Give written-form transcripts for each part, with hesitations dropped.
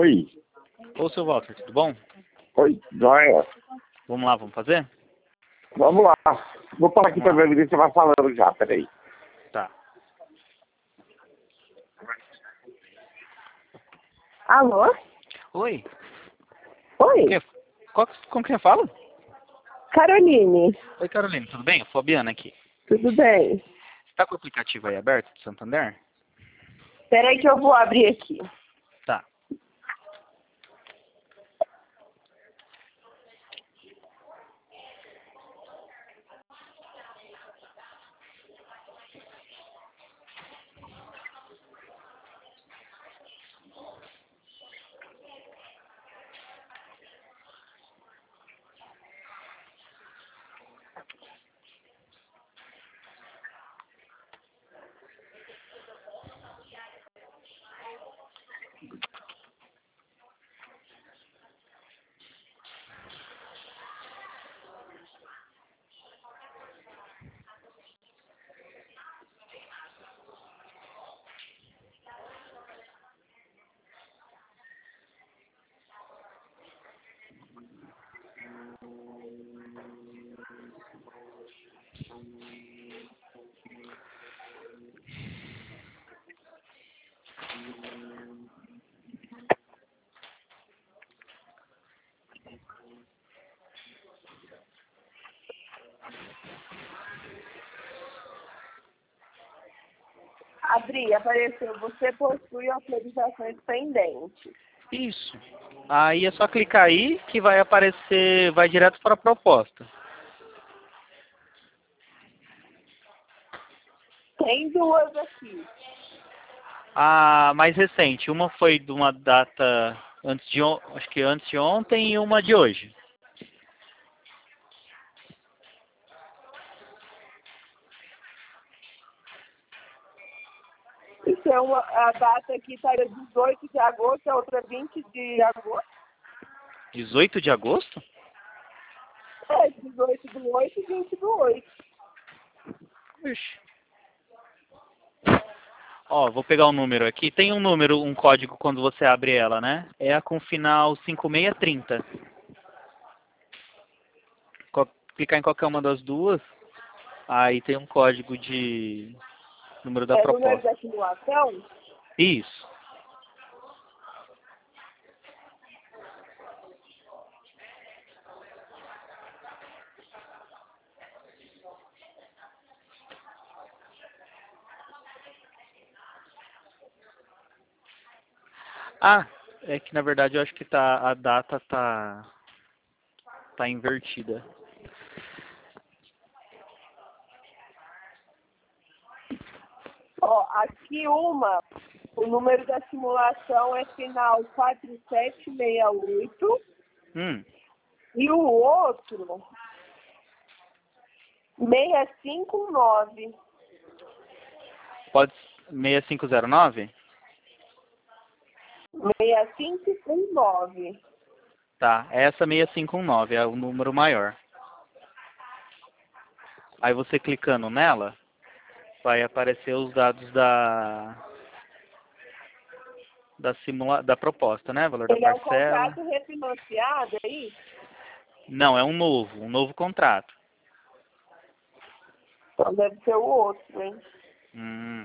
Oi. Ô, seu Walter, tudo bom? Oi, joia. Vamos lá, vamos fazer? Vamos lá. Vou parar aqui pra Vamos ver o que você vai falando já, peraí. Tá. Alô? Oi, Oi, quem, com quem eu falo? Caroline, Oi, Carolina, tudo bem? Eu sou a Fabiana aqui. tudo bem? Você tá com o aplicativo aí aberto do Santander? Espera aí que eu vou abrir aqui. Tá. Abri, apareceu, você possui autorizações pendentes. Isso. Aí é só clicar aí que vai aparecer, vai direto para a proposta. Tem duas aqui. A mais recente, uma foi de uma data acho que antes de ontem e uma de hoje. Então, a data aqui está 18 de agosto, a outra 20 de agosto. 18 de agosto? É, 18 do 8 e 20 do 8. Ixi. Ó, vou pegar o número aqui. Tem um número, um código quando você abre ela, né? É a com final 5630. Clicar em qualquer uma das duas, aí tem um código de número da É o número proposta. da simulação? Isso. Ah, é que na verdade eu acho que a data tá invertida. Ó, aqui o número da simulação é final 4768 e o outro 6519. Pode 6509? 6519. Tá, essa 6519 é o número maior. Aí você clicando nela, vai aparecer os dados da proposta, né? Valor da Ele é um parcela. contrato refinanciado aí? Não, é um novo contrato. Então deve ser o outro, hein? Hum.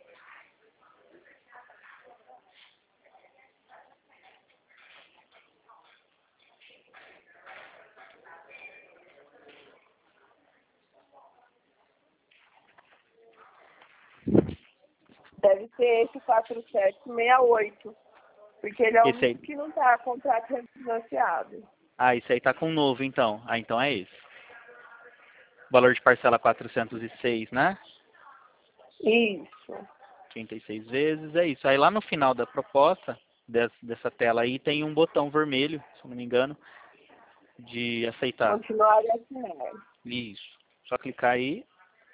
Deve ser esse 4768. Porque ele é o Esse aí. único que não está contrato refinanciado. Ah, esse aí tá com novo, então. Ah, então é esse. Valor de parcela 406, né? Isso. 36 vezes, é isso. Aí lá no final da proposta, dessa tela aí, tem um botão vermelho, se eu não me engano, de aceitar. Continuar a assinar. Isso. Só clicar aí.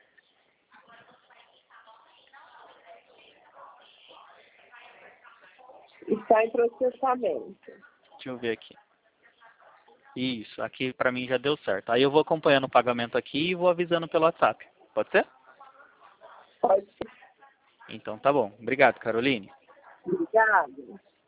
Está em processamento. Deixa eu ver aqui. Isso, aqui pra mim já deu certo. Aí eu vou acompanhando o pagamento aqui e vou avisando pelo WhatsApp. Pode ser? Pode ser. Então tá bom. Obrigado, Caroline. Obrigado.